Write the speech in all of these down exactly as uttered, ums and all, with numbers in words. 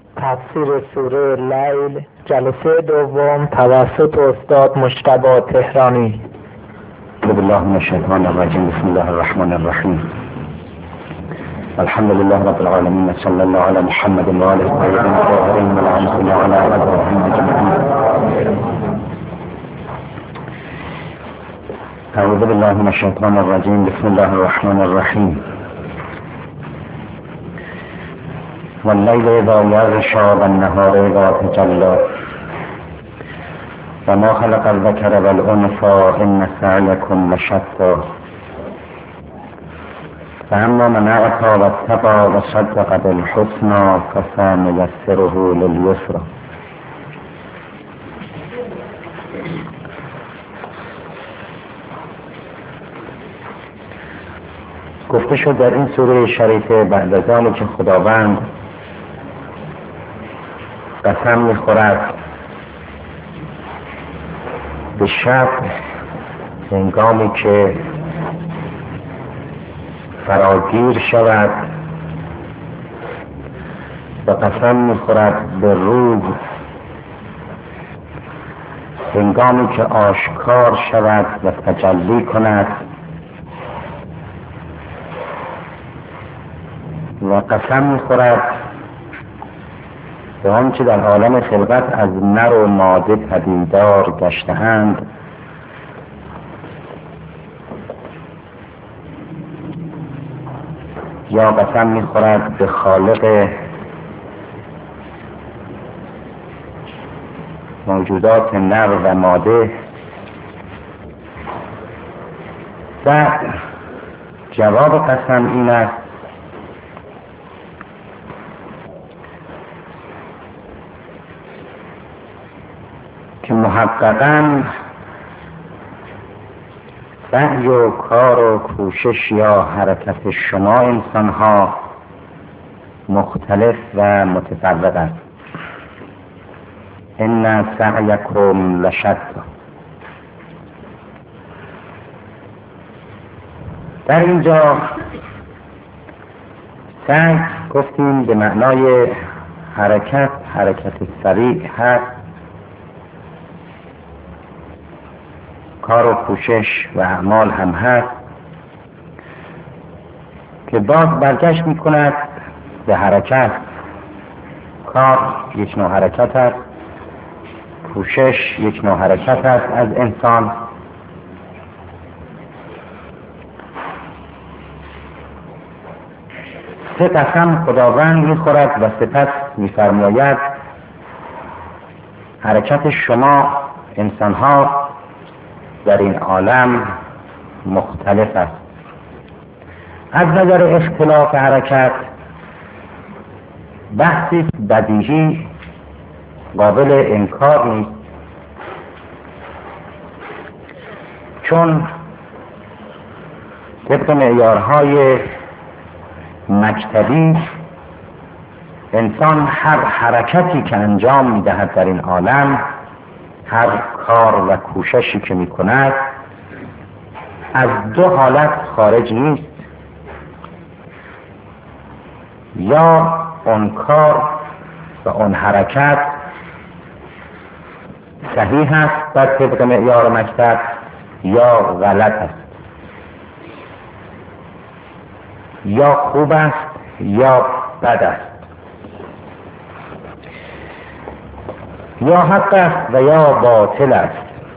تفسیر سوره لیل، جلسه دوم توسط استاد مجتبی تهرانی. اعوذ بالله من الشیطان الرجیم. بسم الله الرحمن الرحیم. الحمد لله رب العالمین. صلی الله علی محمد و آله الطاهرین الطاهرین و لعنة علی اعدائهم اجمعین. اعوذ بالله من الشیطان الرجیم. بسم الله الرحمن الرحیم. واللیل اذا یغشی والنهار اذا تجلی وما خلق الذکر والانثی ان سعیکم لشتی فاما من اعطی واتقی وصدق بالحسنی فسنیسره للیسری. گفته شد در این سوره شریفه بعد از آنی که خداوند قسم می‌خورد به شب هنگامی که فراگیر شود و قسم می‌خورد به روز هنگامی که آشکار شود و تجلی کند و قسم می‌خورد به آنچه در عالم خلقت از نر و ماده پدیدار گشته‌اند یا قسم می‌خورد به خالق موجودات نر و ماده. و جواب قسم این است که محققاً سعی و کار و کوشش یا حرکت شما انسان‌ها مختلف و متفرق است. ان سعیکم لشتی. در اینجا سعی گفتیم به معنای حرکت، حرکت سریع هست، کار و کوشش و اعمال هم هست که باز برگشت می کند به حرکت. کار یک نوع حرکت است، کوشش یک نوع حرکت است از انسان. سه قسم خداوند می خورد و سپس می فرماید حرکت شما انسان ها در این عالم مختلف است. از نظر اختلاف حرکت بحثی بدیهی قابل انکار نیست، چون طبق معیارهای مکتبی انسان هر حرکتی که انجام می‌دهد در این عالم، هر کار و کوششی که می‌کند از دو حالت خارج نیست. یا اون کار و اون حرکت صحیح است بر طبق معیار مکتب یا غلط است، یا خوب است یا بد است، یا حق است و یا باطل است.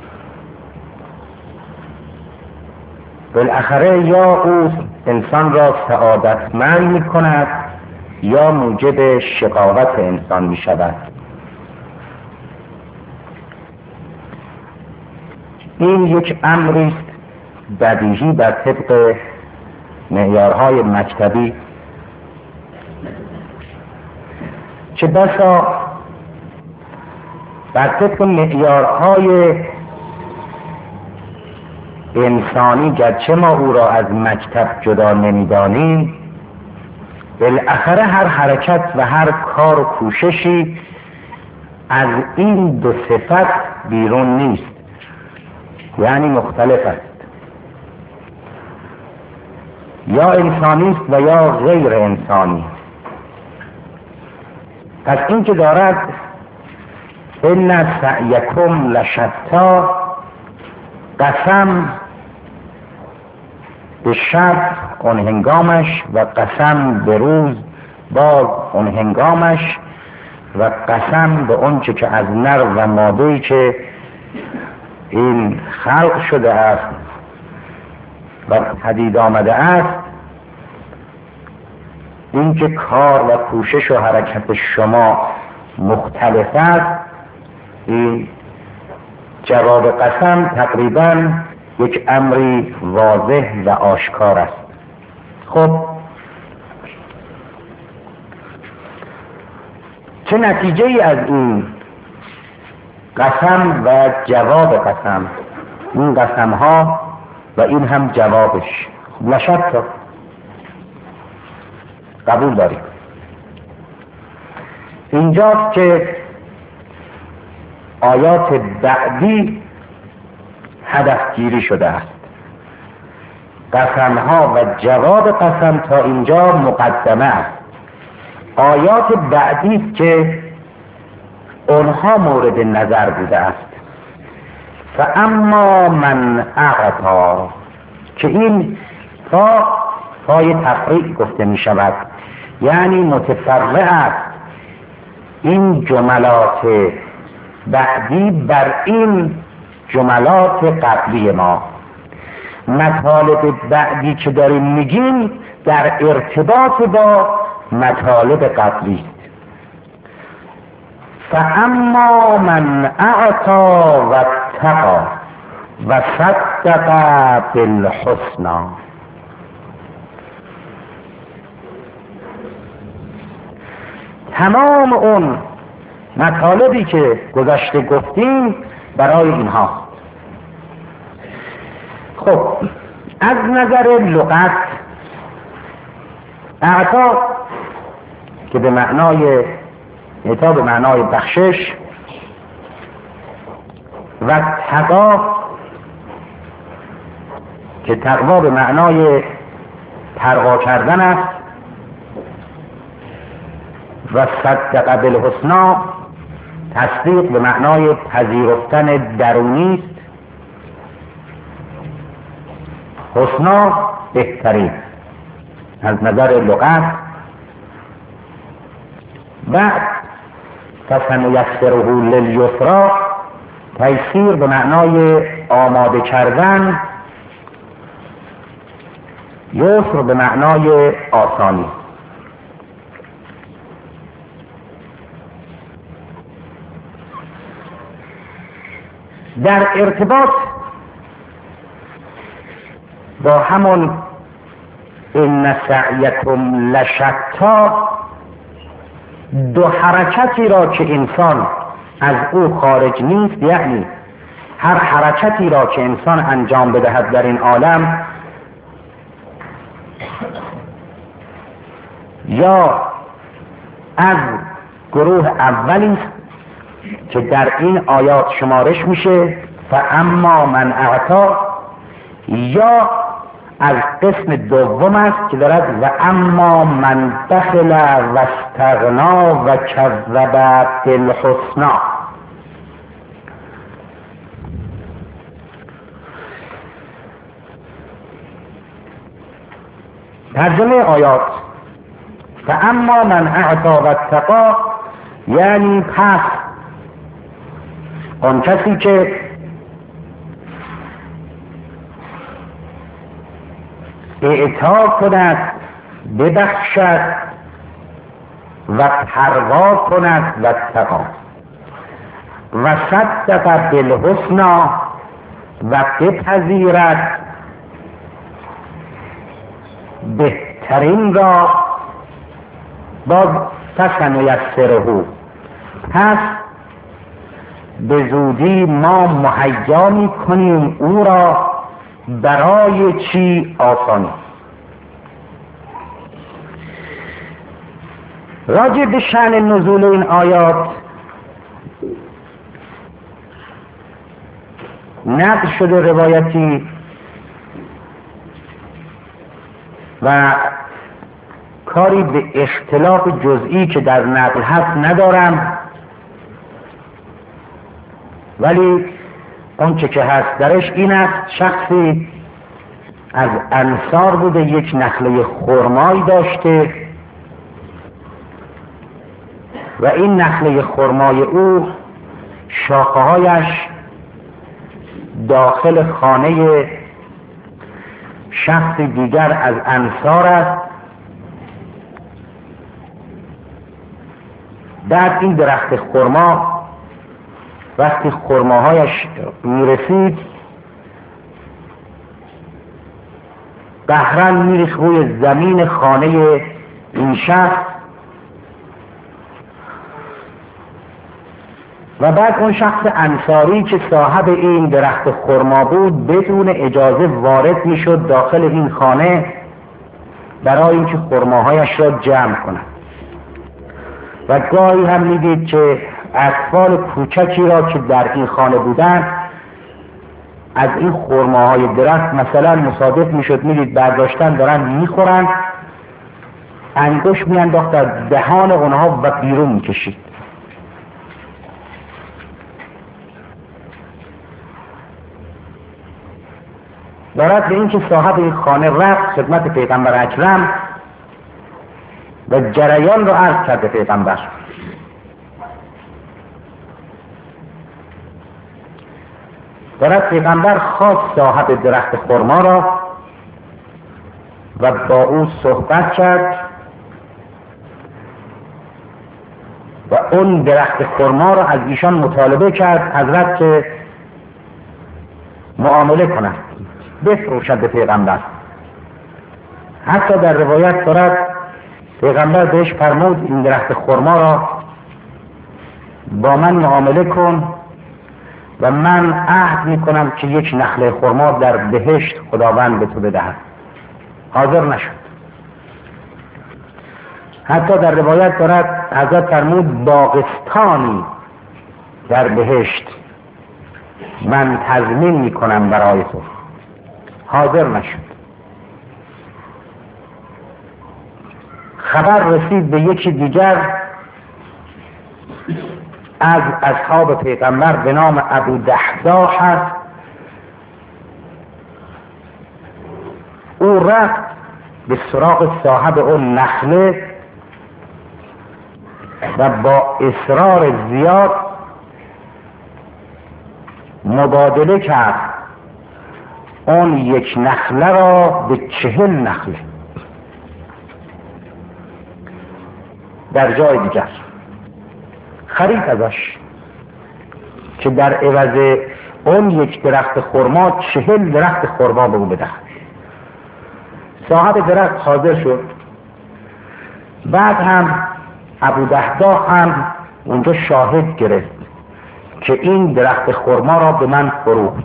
بالاخره یا او انسان را سعادتمند می کند یا موجب شقاوت انسان می شود. این یک امری است بدیهی بر طبق معیارهای مکتبی، چه بسا بر طبق معیارهای انسانی گرچه ما او را از مکتب جدا نمی‌دانیم، بالاخره هر حرکت و هر کار و کوششی از این دو صفت بیرون نیست، یعنی مختلف است. یا انسانی است و یا غیر انسانی. پس این که دارد ان سعیکم لشتا، قسم به شب اون هنگامش و قسم به روز باز اون هنگامش و قسم به اون چه که از نر و ماده‌ای که این خلق شده است و پدید آمده است، این که کار و کوشش و حرکت شما مختلف است، این جواب قسم تقریبا یک امری واضح و آشکار است. خب چه نتیجه ای از این قسم و جواب قسم؟ این قسم ها و این هم جوابش لشتا، قبول داریم. اینجاست که آیات بعدی هدفگیری شده است. قسم ها و جواب قسم تا اینجا مقدمه است. آیات بعدی است که اونها مورد نظر بوده است. فاما من اعطا، که این تا پای تفریق گفته می شود، یعنی متفرع است این جملات بعدی بر این جملات قبلی ما. مطالب بعدی که داریم میگیم در ارتباط با مطالب قبلی. فاما من اعطا و اتقا و صدق بالحسنی، تمام اون مطالبی که گذشته گفتیم برای اینها. خب از نظر لغت، اعطا که به معنای اعطا به معنای بخشش و تقوا که تقوا به معنای تقوا کردن است و صدق بالحسنی تصدیق به معنای پذیرفتن درونی است. حسنا بهترین از نظر لغت. بعد فسنیسره للیسری تیسیر به معنای آماده کردن، یسر به معنای آسانی. در ارتباط با همون ان سعیکم لشتا، دو حرکتی را که انسان از او خارج نیست، یعنی هر حرکتی را که انسان انجام بدهد در این عالم، یا از گروه اولی که در این آیات شمارش میشه فاما من اعطا، یا از قسم دوم است که دارد و اما من بخل و استغنا و کذب بالحسنی. ترجمه آیات فاما من اعطا و اتقا یعنی پس آن کسی که اعطا کند، ببخشد و پروا کند و اتقا و صدق بالحسنی و بپذیرد بهترین را، باز فسنیسره، پس به زودی ما مهیا می‌کنیم او را برای چی؟ آسانی. راجع به شأن نزول این آیات نقل شده روایتی و کاری به اختلاف جزئی که در نقل هست ندارم، ولی اون چه که هست درش این است: شخصی از انصار بوده، یک نخله خرمایی داشته و این نخله خرمای او شاخه‌هایش داخل خانه شخص دیگر از انصار است. بعد این درخت خرما وقتی خرماهایش میرسید قهرن میریخت روی زمین خانه این شخص و بعد اون شخص انصاری که صاحب این درخت خرما بود بدون اجازه وارد میشد داخل این خانه برای اینکه خرماهایش را جمع کند و گاهی هم میدید که اطفال کوچکی را که در این خانه بودند از این خرماهای درخت مثلا مصادف میشد میدید برداشتن دارن میخورن، انگشت میانداخت در دهان اونها و بیرون میکشید. دارد به این که صاحب این خانه رفت خدمت پیغمبر اکرم و جریان رو عرض کرده پیغمبر. دارد پیغمبر خواست صاحب درخت خرما را و با او صحبت کرد و اون درخت خرما را از ایشان مطالبه کرد حضرت که معامله کند، بفروشد به پیغمبر. حتی در روایت دارد پیغمبر بهش فرمود این درخت خرما را با من معامله کن و من عهد میکنم که یک نخله خرما در بهشت خداوند به تو بدهد. حاضر نشد. حتی در روایت دارد حضرت فرمود باغستانی در بهشت من تضمین میکنم برای تو. حاضر نشد. خبر رسید به یکی دیگر از اصحاب پیغمبر به نام ابو دحداح است. او رفت به سراغ صاحب اون نخله و با اصرار زیاد مبادله کرد اون یک نخله را به چهل نخله در جای دیگر. خرید ازش که در عوض اون یک درخت خرما چهل درخت خرما به او بدهد. صاحب درخت حاضر شد. بعد هم ابو دحداح هم اونجا شاهد گرفت که این درخت خرما را به من فروخت.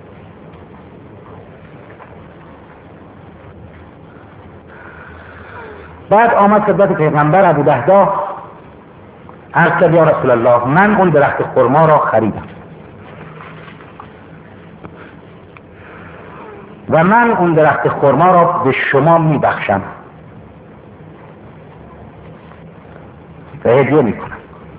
بعد آمد خدمت پیغمبر ابو دحداح عرض کرد یا رسول الله من اون درخت خرما را خریدم و من اون درخت خرما را به شما میبخشم و هدیه میکنم.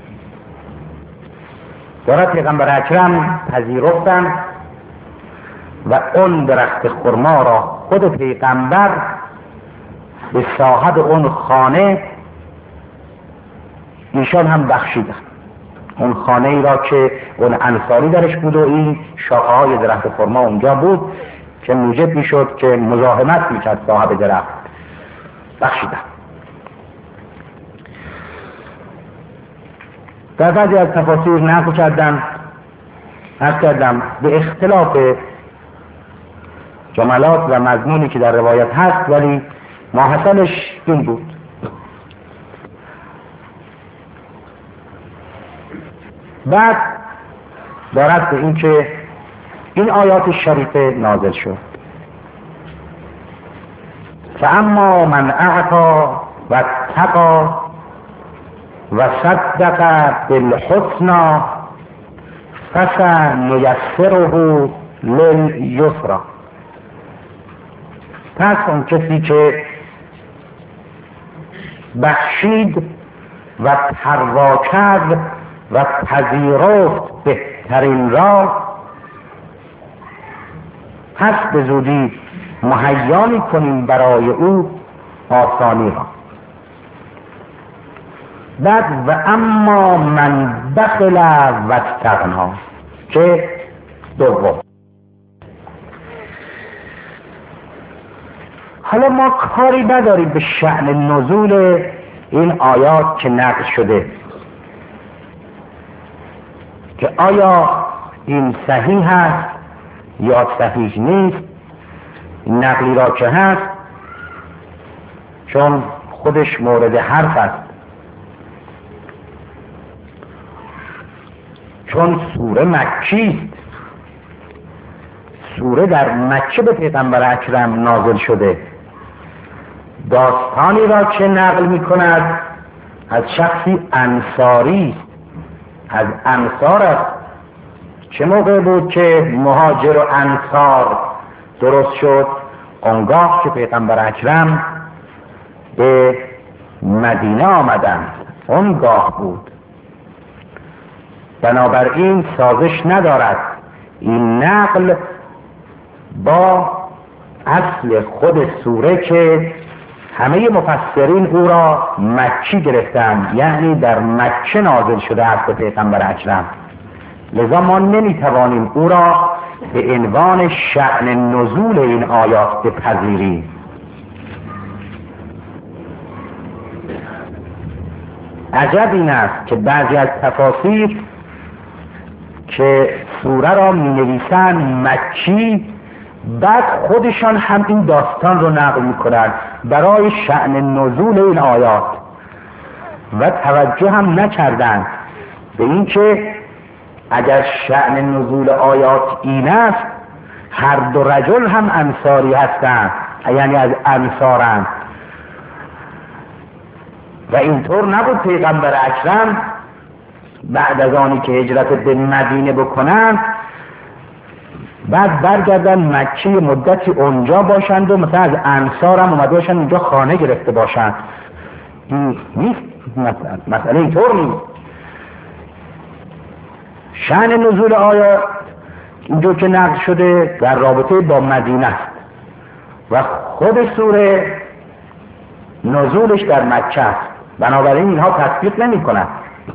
دارد پیغمبر اکرم پذیرفتند و اون درخت خرما را خود پیغمبر به صاحب اون خانه ایشان هم بخشیدن. اون خانه ای را که اون انصاری درش بود و این شاخه های درخت خرما اونجا بود که موجب میشد که مزاحمت میکرد صاحب درخت، بخشیدن. در بعضی از تفاسیر نقل کردن عرض کردم به اختلاف جملات و مضمونی که در روایت هست، ولی ماحصلش این بود. بعد دارد به این که این آیات شریفه نازل شد فاما من اعطا و اتقا و صدق بالحسنی فسنیسره للیسری. پس اون کسی که بخشید و پروا کرد و پذیرفت بهترین را، پس به زودی مهیا می‌کنیم برای او آسانی را. بعد و اما من بخل و استغنا که دوم. حالا ما کاری نداریم به شأن نزول این آیات که نقل شده، که آیا این صحیح هست یا صحیح نیست. این نقلی را که هست چون خودش مورد حرف است، چون سوره مکی است، سوره در مکه به پیغمبر اکرم نازل شده. داستانی را که نقل می کند از شخصی انصاری است، از انصار است. چه موقع بود که مهاجر و انصار درست شد؟ آنگاه که پیغمبر اکرم به مدینه آمدند، آنگاه بود. بنابراین سازش ندارد این نقل با اصل خود سوره که همه مفسرین او را مکی گرفتند، یعنی در مکه نازل شده است به پیغمبر اکرم. لذا ما نمیتوانیم او را به عنوان شأن نزول این آیات بپذیریم. عجب این است که بعضی از تفاسیر که سوره را می نویسند مکی، بعد خودشان هم این داستان رو نقل می کنند برای شأن نزول این آیات و توجه هم نکردند به این که اگر شأن نزول آیات این است، هر دو رجل هم انصاری هستند، یعنی از انصارند. و اینطور نبود پیغمبر اکرم بعد از آنی که هجرت به مدینه بکنند بعد برگردن مکه مدتی اونجا باشند و مثلا از انصار هم اومده باشند اونجا خانه گرفته باشند. این نیست مثلا، مثلا اینطور نیست. شأن نزول آیات اینجور که نقل شده در رابطه با مدینه است و خود سوره نزولش در مکه است، بنابراین اینها تطبیق نمی کنند.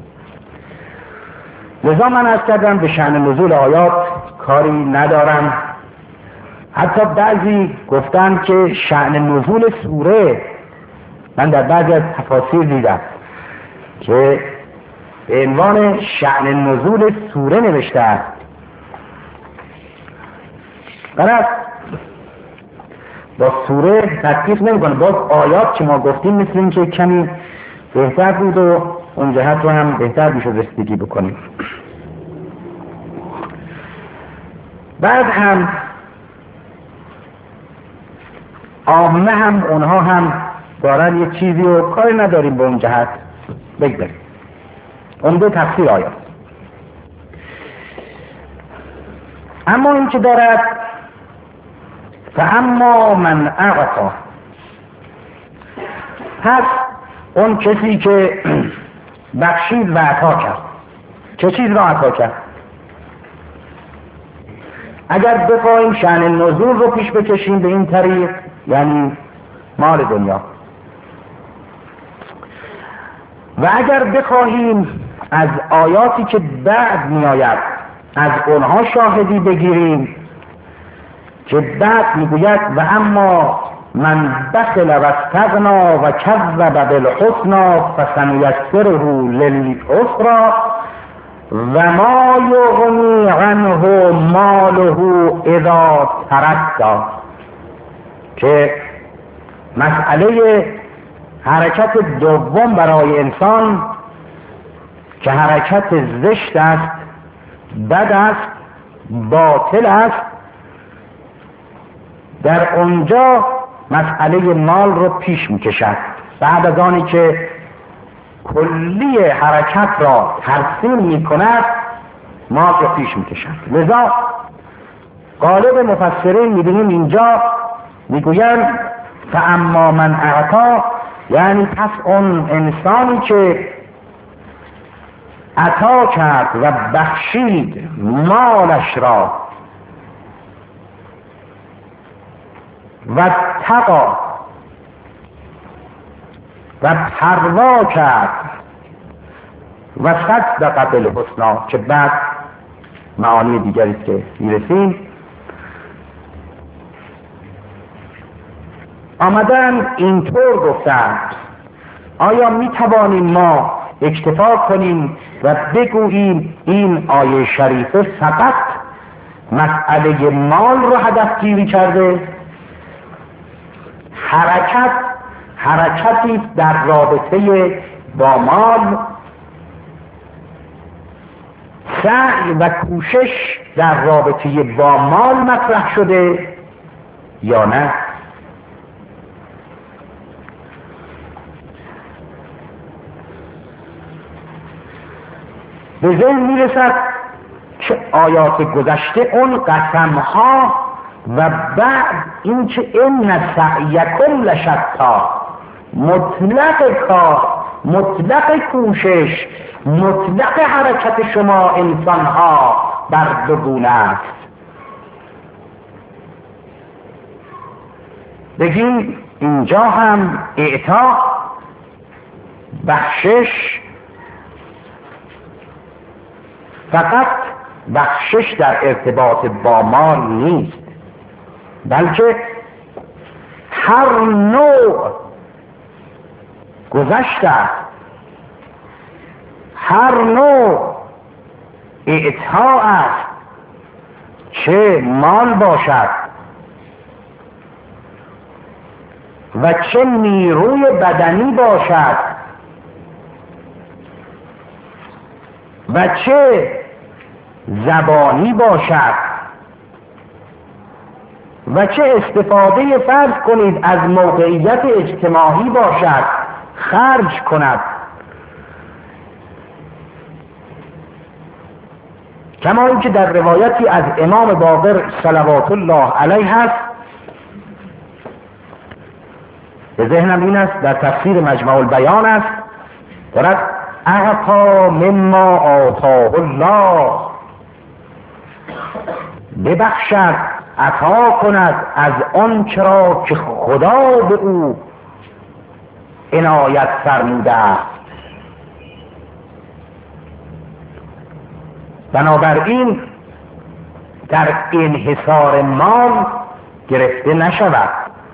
لذا من عرض کردم به شأن نزول آیات کاری ندارم. حتی بعضی گفتن که شأن نزول سوره، من در بعضی از تفاسیر دیدم که به عنوان شأن نزول سوره نوشته است. برای با سوره تطبیق نمی کنه. باز آیات که ما گفتیم مثل این که کمی بهتر بود و اون جهت رو هم بهتر میشد رسیدگی بکنیم. بعد هم عامه هم اونها هم دارن یه چیزی رو کاری نداریم به اون جهت بگذاریم. اون دو تفسیر آیات. اما این که دارد فاما من اعطا، پس اون کسی که بخشید و عطا کرد. چه چیز را عطا کرد؟ اگر بخواهیم شأن نزول رو پیش بکشیم به این طریق، یعنی مال دنیا، و اگر بخواهیم از آیاتی که بعد می آید از اونها شاهدی بگیریم که بعد می گوید و اما من بخل و استغنا و کذب بالحسنی فسنیسره للعسری و ما یغنی عنه ماله اذا تردی، که مسئله حرکت دوم برای انسان که حرکت زشت است، بد است، باطل است، در اونجا مسئله مال رو پیش میکشد. بعد از آنی که کلی حرکت را ترسیم میکند مال رو پیش میکشد. لذا غالب مفسرین میبینیم اینجا میگویند فاما من اعطا، یعنی پس اون انسانی که عطا کرد و بخشید مالش را و تقا و پروا کرد و صدق بالحسنی، که بعد معانی دیگری است که میرسیم، آمدن اینطور گفتند آیا میتوانیم ما اکتفا کنیم و بگوییم این آیه شریفه فقط مسئله مال رو هدف گیری کرده؟ حرکت حرکتی در رابطه با مال، سعی و کوشش در رابطه با مال مطرح شده یا نه؟ به ذهن میرسد که آیات گذشته اون قسمها و بعد این که ان سعیکم لشتا، مطلق کار، مطلق کوشش، مطلق حرکت شما انسانها بر دو گونه است. بگیم اینجا هم اعطا، بخشش، فقط بخشش در ارتباط با مال نیست، بلکه هر نوع گذشته، هر نوع اعطا است، چه مال باشد و چه نیروی بدنی باشد و چه زبانی باشد و چه استفاده فرض کنید از موقعیت اجتماعی باشد، خرج کند، کما اینکه در روایتی از امام باقر صلوات الله علیه هست، به ذهنم این است در تفسیر مجمع البیان است، دارد اعطا مما آتاه الله، ببخشد، عطا کند از آنچه را که خدا به او عنایت فرموده است. بنابراین در انحصار مال گرفته نشود.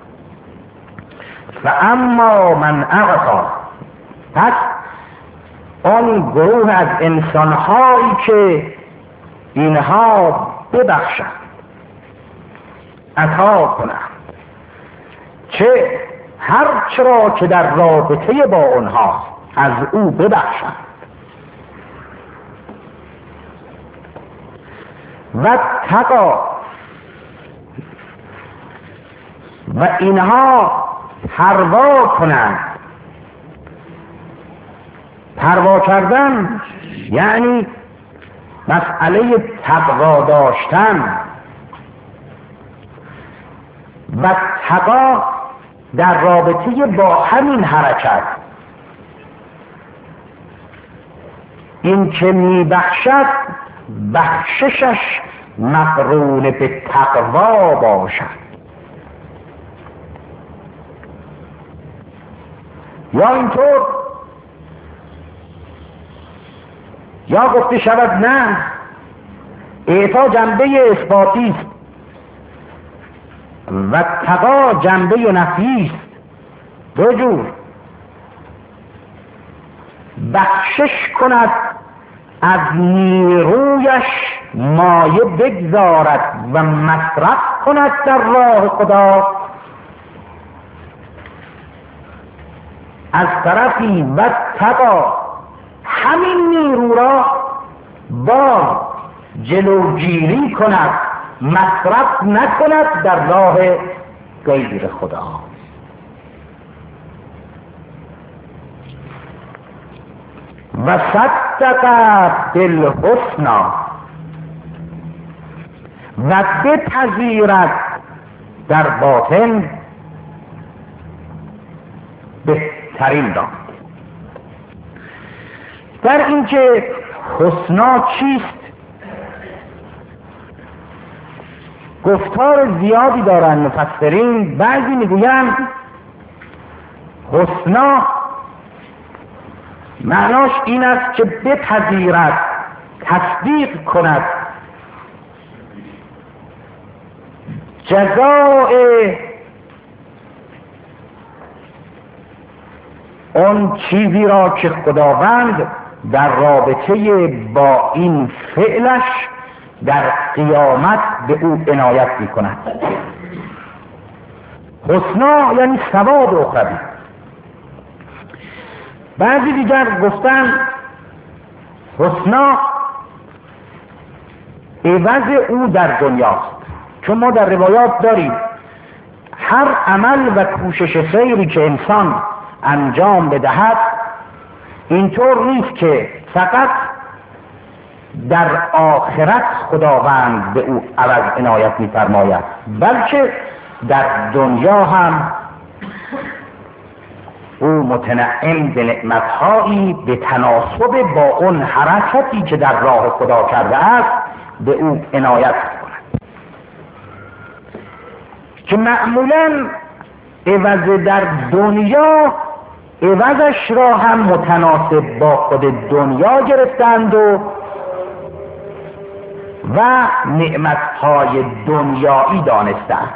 و اما من اعطا، پس آن گروه از انسانهایی که اینها ببخشند، عطا کنند، چه هر چرا که در رابطه با آنها از او ببخشند و تقا، و اینها پروا کنند. پروا کردن یعنی مسئله تقوا داشتن، و تقا در رابطه با همین حرکت، این که می بخشد بخششش مقرون به تقوا باشد، یا اینطور یا گفته شود نه، اعطا جنبه اثباتی است و تقا جنبه نفی است. دو جور بخشش کند، از نیرویش مایه بگذارد و مصرف کند در راه خدا، از طرفی و تقا همین نیرو را با جلوگیری کند، مصرف نکند در راه غیر خدا. و صدق بالحسنی، و بپذیرد در باطن بهترین را. در اینکه حسنا چیست گفتار زیادی دارن مفسرین. بعضی میگویند حسنا معناش این است که بپذیرد، تصدیق کند جزای اون چیزی را که خداوند در رابطه با این فعلش در قیامت به او عنایت می کند. حسنا یعنی ثواب اخروی. بعضی دیگر گفتن حسنا عوض او در دنیاست، چون ما در روایات داریم هر عمل و کوشش خیری که انسان انجام بدهد اینطور نیست که فقط در آخرت خداوند به او عوض عنایت می‌فرماید، بلکه در دنیا هم او متنعم به نعمت‌هایی به تناسب با اون حرکتی که در راه خدا کرده است به او عنایت می‌کند، که معمولاً عوض در دنیا عوضش را هم متناسب با خود دنیا گرفتند و و نعمت‌های دنیایی دانستند.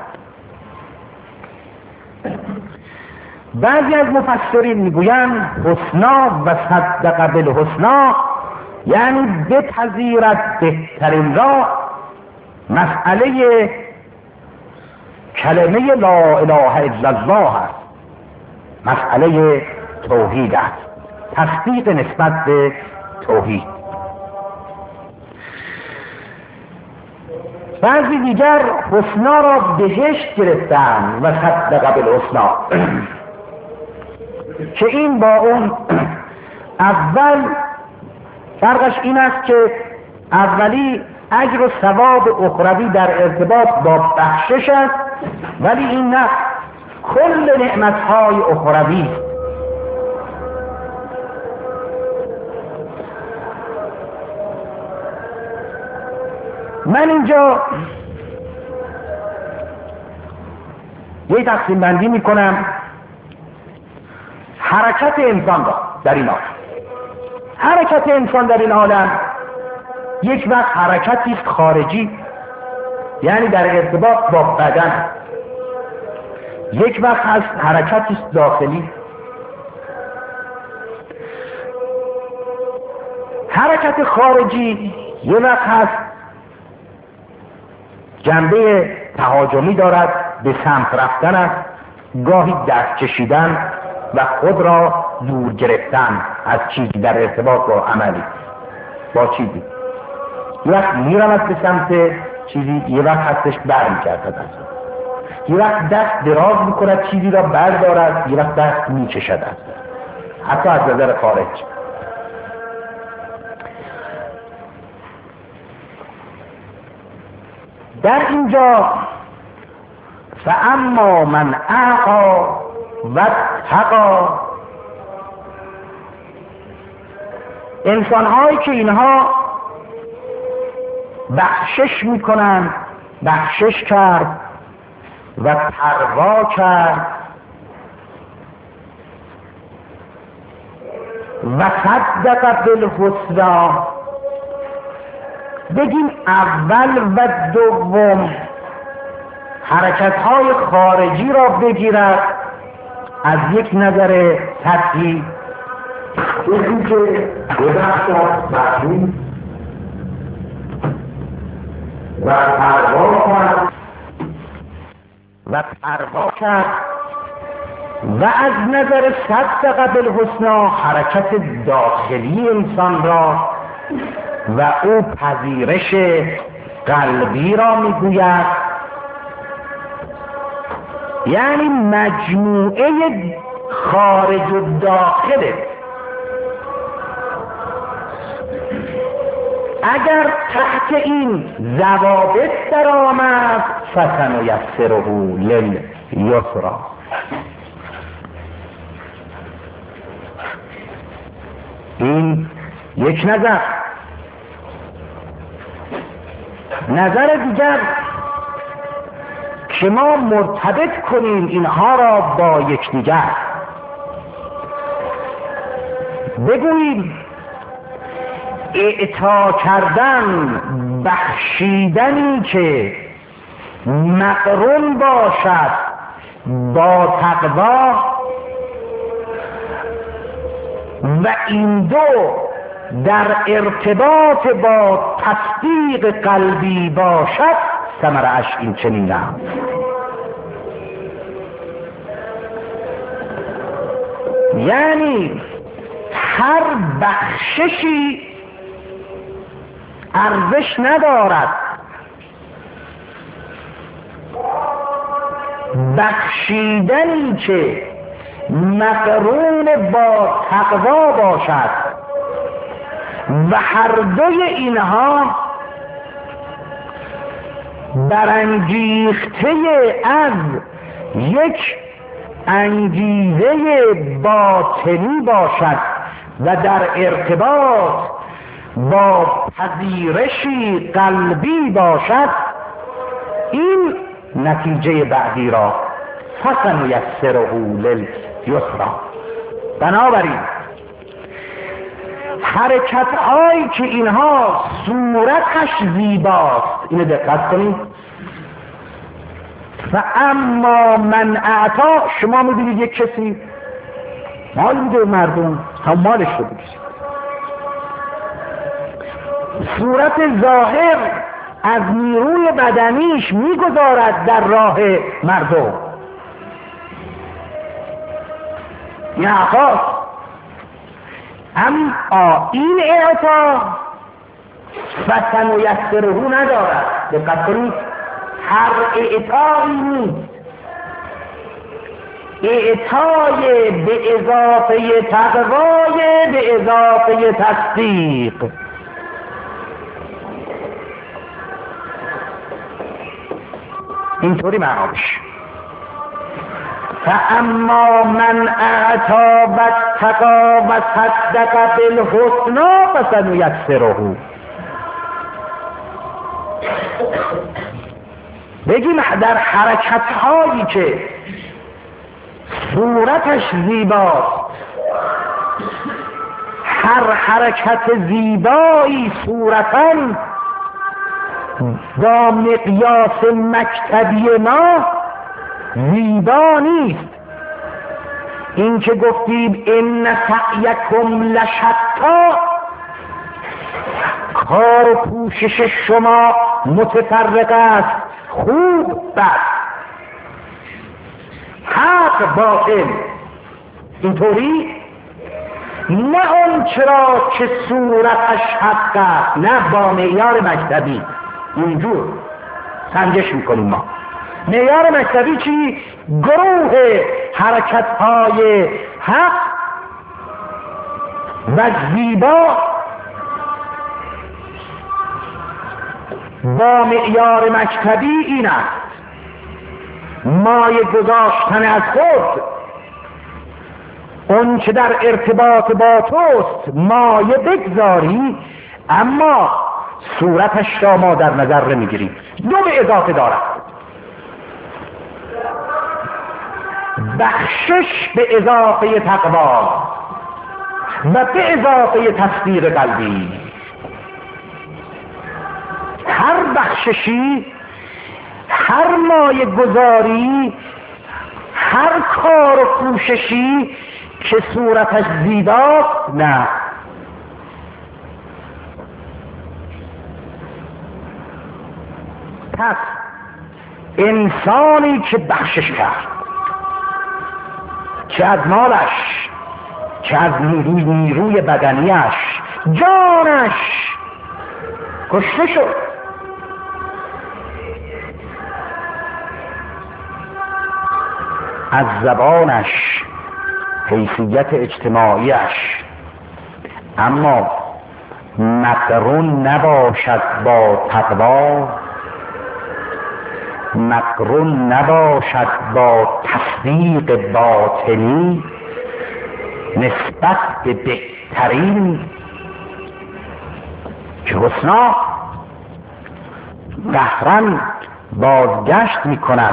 بعضی از مفسرین میگویند حسنا و صدق بالحسنا یعنی بپذیرد بهترین را مسئله کلمه لا اله الا الله است، مسئله توحید است، تصدیق نسبت به توحید. بعضی دیگر حسنا را بهشت گرفتند و صدق بالحسنا که این با اون اول فرقش این است که اولی اجر و ثواب اخروی در ارتباط با بخشش است، ولی این نه، کل نعمت‌های اخروی. من اینجا یه تقسیم بندی میکنم حرکت انسان را در این عالم. حرکت انسان در این عالم یک وقت حرکتی است خارجی، یعنی در ارتباط با بدن، یک وقت هست حرکتی است داخلی. حرکت خارجی یه وقت هست جنبه تهاجمی دارد، به سمت رفتن است، گاهی دست کشیدن و خود را دور گرفتن از چیزی در ارتباط با عملی، با چیزی. یه وقت میرمد به سمت چیزی، یه وقت هستش برمیگردد از اون. یه وقت دست دراز میکند چیزی را بردارد، یه وقت دست میکشد از اون، حتی از نظر خارج. در اینجا فاما من اعطی و اتقی، انسان هایی که اینها بخشش میکنند، بخشش کرد و پروا کرد و صدق بالحسنا، بگیم اول و دوم حرکت های خارجی را بگیرد از یک نظر سطحی، یکی که ببخشد مخلوق و پروا کرد و پروا کرد و از نظر صدق بالحسنا حرکت داخلی انسان را و او پذیرش قلبی را میگوید، یعنی مجموعه خارج و داخله. اگر تحت این ضوابط در آمد فسنیسره للیسری، یک نظر. نظر دیگر که ما مرتبط کنیم اینها را با یکدیگر، بگوییم اعطا کردن، بخشیدنی که مقرون باشد با تقوا و این دو در ارتباط با تصدیق قلبی باشد، ثمره‌اش این چنین است. یعنی هر بخششی ارزش ندارد، بخشیدنی که مقرون با تقوا باشد و هر دوی اینها برانگیخته از یک انگیزه باطنی باشد و در ارتباط با پذیرشی قلبی باشد، این نتیجه بعدی را فسنیسره للیسری. بنابراین حرکت هایی که اینها صورتش زیباست، اینو دقت کنید. و اما من اعطا، شما میدونید یک کسی مال میده مردم، هم مالش رو بگیرید. صورت ظاهر از نیروی بدنیش میگذارد در راه مردم، این اعطاست. اما این اعطا فسنیسره ندارد. دقت کنید، هر اعطایی نیست. اعطای به اضافه تقوای به اضافه تصدیق. اینطوری معناش. فاما من اعطا واتقی و صدق بالحسنی فسنیسره. بگیم در حرکت هایی که صورتش زیباست، هر حرکت زیبایی صورتاً با مقیاس مکتبی ما زیبا نیست. این که گفتیم ان سعیکم لشتی، کار و کوشش شما متفرق است، خوب بد، حق باطل، اینطوری نه اون چرا که صورتش حق است، نه با معیار مکتبی. اینجور سنجش میکنیم ما. معیار مکتبی چی؟ گروه حرکت های حق و زیبا با معیار مکتبی این است: مایه گذاشتن از خود، اون که در ارتباط با توست مایه بگذاری، اما صورتش را ما در نظر نمیگیریم. دو به اضافه دارد: بخشش به اضافه تقوا و به اضافه تصدیق قلبی. هر بخششی، هر مایه گذاری، هر کار و کوششی که صورتش زیباست، نه. پس انسانی که بخشش کرد، چه از مالش، چه از نیروی نیروی بدنیش، جانش کشته شد، از زبانش، حیثیت اجتماعیش، اما مقرون نباشد با تقوا، مقرون نباشد با تصدیق باطنی نسبت به بهترین بالحسنا قهرا بازگشت می کند.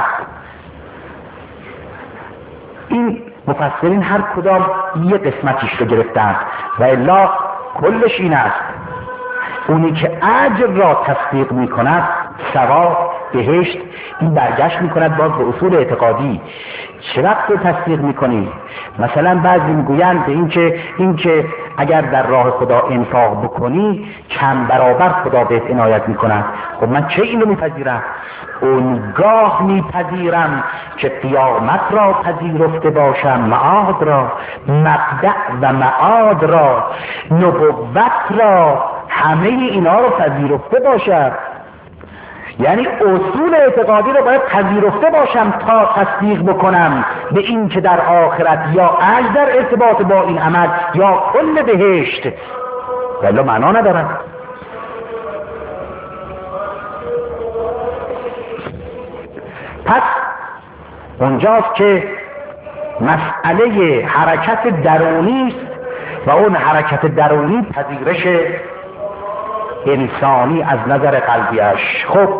این مفسرین هر کدام یه قسمتیش رو گرفتند و الا کلش این است: اونی که اجر را تصدیق می کند، ثواب، بهشت، این برگشت می کند باز به اصول اعتقادی. چه وقت رو تصدیق می کنی؟ مثلا بعضی میگویند به این که این که اگر در راه خدا انفاق بکنی چند برابر خدا بهت عنایت می کند. خب من چه اینو میپذیرم؟ اونگاه میپذیرم که قیامت را پذیرفته باشم، معاد را، مبدأ و معاد را، نبوت را، همه اینا رو پذیرفته باشم. یعنی اصول اعتقادی رو باید پذیرفته باشم تا تصدیق بکنم به این که در آخرت یا اجر در ارتباط با این عمل یا کل بهشت، ولی معنا ندارن. پس اونجاست که مسئله حرکت درونی است و اون حرکت درونی پذیرش انسانی از نظر قلبیش. خب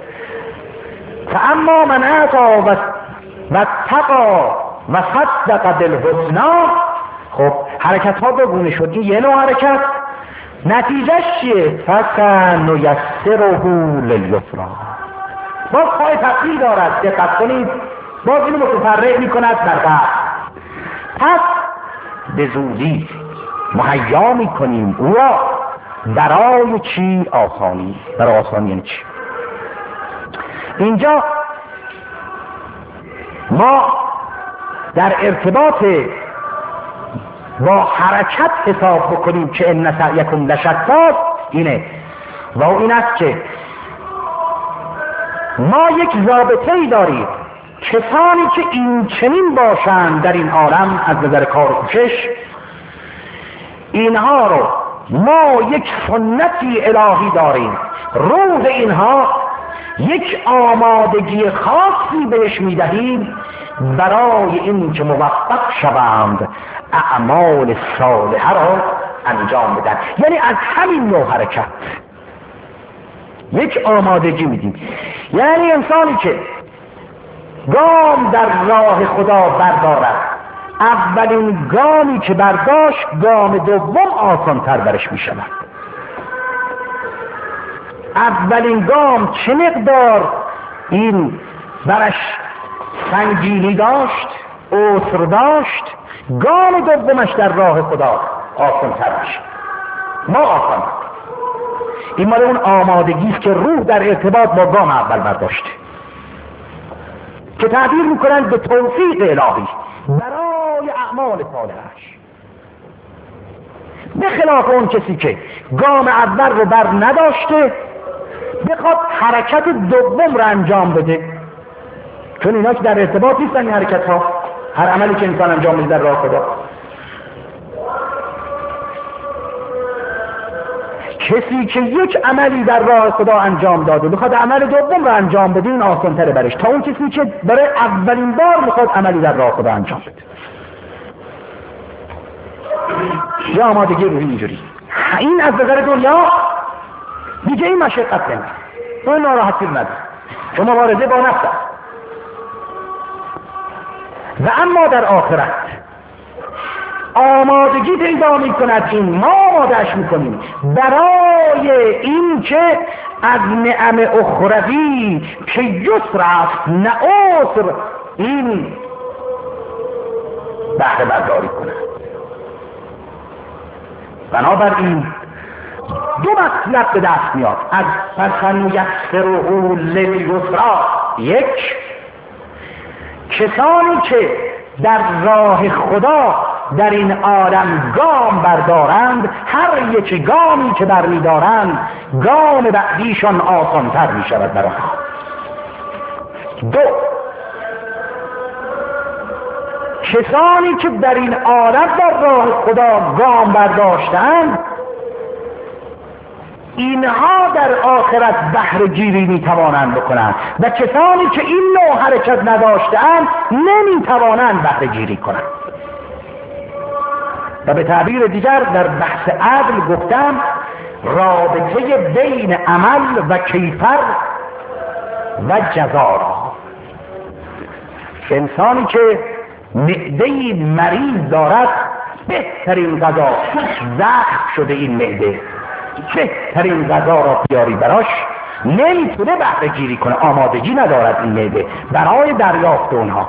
فاما من اعطی و اتقی و صدق بالحسنا، خب حرکت ها دو گونه شد. یه نوع حرکت نتیجهش چیه؟ فسنیسره للیسری، باز پای تفصیل دارد، دقت کنید، باز اینو متفرع می کند در قلب. پس به زودی مهیا می کنیم او را برای چی؟ آسانی. برای آسانی یعنی چی؟ اینجا ما در ارتباط با حرکت حساب بکنیم که ان سعیکم لشتی، اینه و این است که ما یک ضابطه‌ای داریم، کسانی که این چنین باشند در این عالم از نظر کار و کوشش، اینها رو ما یک سنتی الهی داریم، روح اینها یک آمادگی خاصی بهش میدهیم برای این که موفق شوند اعمال صالحه را انجام بدن. یعنی از همین نوع حرکت یک آمادگی میدیم. یعنی انسانی که گام در راه خدا بردارد، اولین گامی که برداشت گام دوم آسان‌تر برش میشود. اولین گام چه مقدار این برش سنگینی داشت، عسر داشت، گام دومش در راه خدا آسان‌تر میشه. ما آسان این مال اون آمادگی است که روح در ارتباط با گام اول برداشته، که تعبیر میکنند به توفیق الهی برای اعمال صالحش، به خلاف اون کسی که گام اول رو بر نداشته بخواد حرکت دوم رو انجام بده. چون اینا که در ارتباط نیستن این حرکت ها، هر عملی که انسان انجام میده در راه خدا. کسی که یک عملی در راه خدا انجام داده بخواد عمل دوم رو انجام بده، این آسان تره برش تا اون کسی که برای اولین بار میخواد عملی در راه خدا انجام بده. یا آمادگی روحی اینجوری. این از نظر دنیا دیگه این مشقت نمید، این ناراحتی رو نداره، چون مبارزه با نفس است. و اما در آخرت آمادگی پیدا می کند، این ما آمادهش می کنیم برای این که از نعم اخروی که یسر است نه عسر، این بهره برداری کند. بنابراین دو مطلب به دست میاد از فسنیسره للیسری. یک، کسانی که در راه خدا در این عالم گام بردارند، هر یک گامی که برمیدارند گام بعدیشان آسانتر می شود برای آنها. دو، کسانی که در این عالم در راه خدا گام برداشتند، اینها در آخرت بهره گیری می توانند بکنند و کسانی که این نوع حرکت نداشتند نمی توانند بهره گیری کنند. و به تعبیر دیگر در بحث عدل گفتم رابطه بین عمل و کیفر و جزا را. انسانی که معده مریض دارد، بهترین غذا زخم شده این معده، بهترین غذا را بیاری براش، نمیتونه بهره گیری کنه، آمادگی ندارد این معده برای دریافت اونها.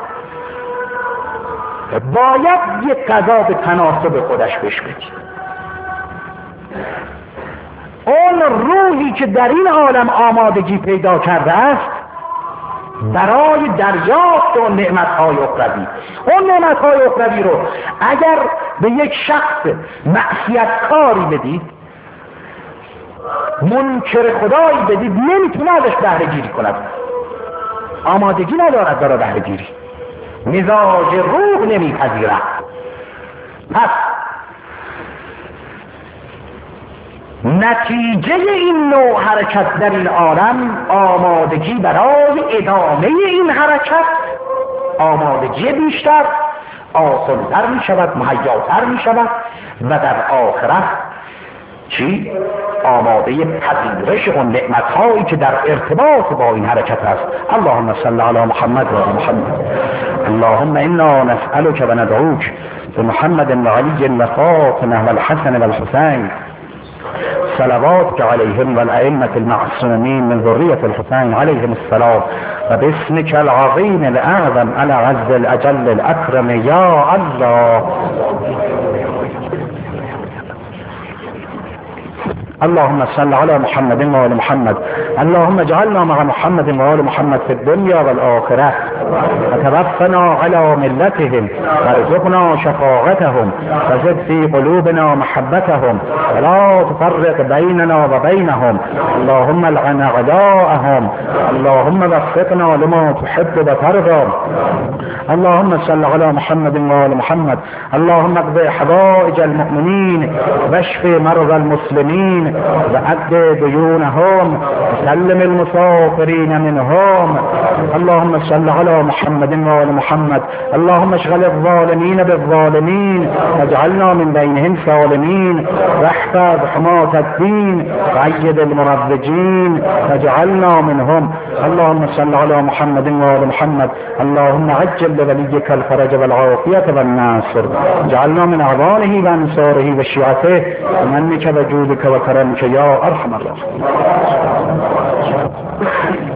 باید یک غذا به تناسب خودش بهش بدی. اون روحی که در این عالم آمادگی پیدا کرده است برای دریافت اون نعمت‌های اخروی، اون نعمت‌های اخروی رو اگر به یک شخص معصیتکاری بدید، منکر خدایی بدید، نمیتونه ازش بهره گیری کند، آمادگی ندارد برای بهره گیری، مزاج روح نمیپذیرد. پس نتیجه این نوع حرکت در این عالم آمادگی برای ادامه این حرکت، آمادگی بیشتر، آسان‌تر می شود، مهیاتر می شود و در آخرت چی؟ آماده پذیرش اون نعمت‌هایی که در ارتباط با این حرکت است. اللهم صل علی محمد و آل محمد. اللهم انا نسألك و ندعوك بمحمد و علی و فاطمه و الحسن و الحسین صلواتك عليهم والأئمة المعصومين من ذرية الحسين عليهم السلام وباسمك العظيم الأعظم الأعز الأجل الأكرم يا الله. اللهم صل على محمد وآل محمد. اللهم اجعلنا مع محمد وآل محمد في الدنيا والآخرة وتوفنا على ملتهم وارزقنا شفاعتهم وزد في قلوبنا محبتهم ولا تفرق بيننا وبينهم. اللهم العن أعداءهم. اللهم وفقنا لما تحب وترضى. اللهم صل على محمد وآل محمد. اللهم اقض حوائج المؤمنين واشف مرضى المسلمين وعد ديونهم وسلم المسافرين منهم. اللهم صل على محمد وآل محمد. اللهم اشغل الظالمين بالظالمين واجعلنا من بينهم سالمين واحفظ حماة الدين وأيد المروجين واجعلنا منهم. اللهم صل على محمد وآل محمد. اللهم عجل لوليك الفرج والعافية والناصر. اجعلنا من أعوانه وأنصاره وشيعته بمنك وجودك وكرمك يا أرحم الراحمين.